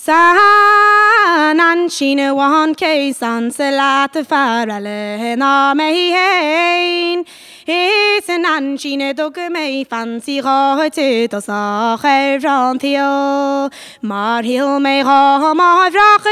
San an China wan ke san selat farale na me hein. Is an China dog me fancy rote to sa rantio. Mar hil me ha ma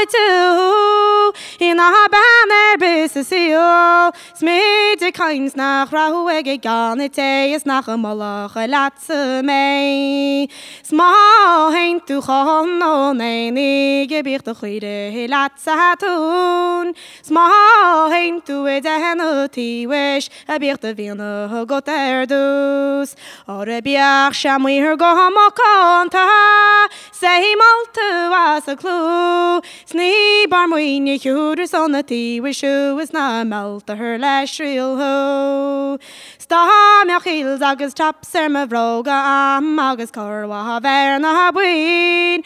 vrache in a banner bisio. Smid de kinds nach rauege ganete is nach a malach latse me. Sma hein tu chon no ne gebicht de goede latse hatun. Sma hein tu edenuti wish a bicht de vina got dus. Or a biach shamwi her go makanta. Say maltu as a clue. Snee barmween ye huders on the tea wish you is na melt her lash real ho. Star machils agus chop serma vroga am agus corwa verna buin.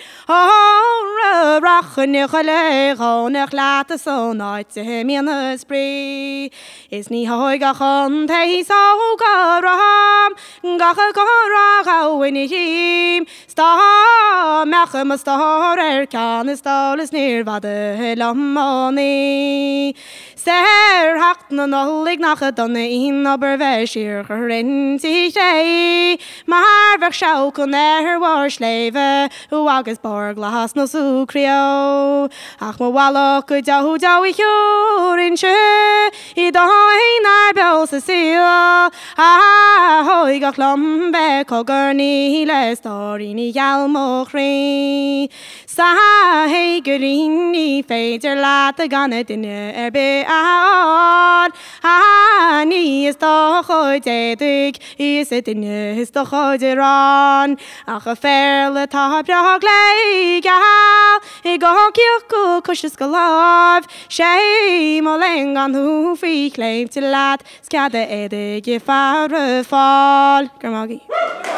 Oh, rachen je geleg on a laten so night to him in the spree. Is nie hoiga chon te so garam gacha gora when him. Star machem star kan star is near vad de lamoni. Ser hakt no nollig nach donne in aber vesir gerin sig. Maar ver sjau kon her war sleve hu agus bar glas no su krio. Ach mo walo ku jau i hurin she I do na bel se sil. Ah hoi ga klambe ko gurni le story ni gal mo khri. Sa hey gurini fader lat the ganet in be out. Ah ni is doch heute dik is it in is doch heute ran. Ach a fairle ta brag lega. I go kyo kushis galav. Shame oleng on who free claim to lat skade ede ge far fall. Gramagi.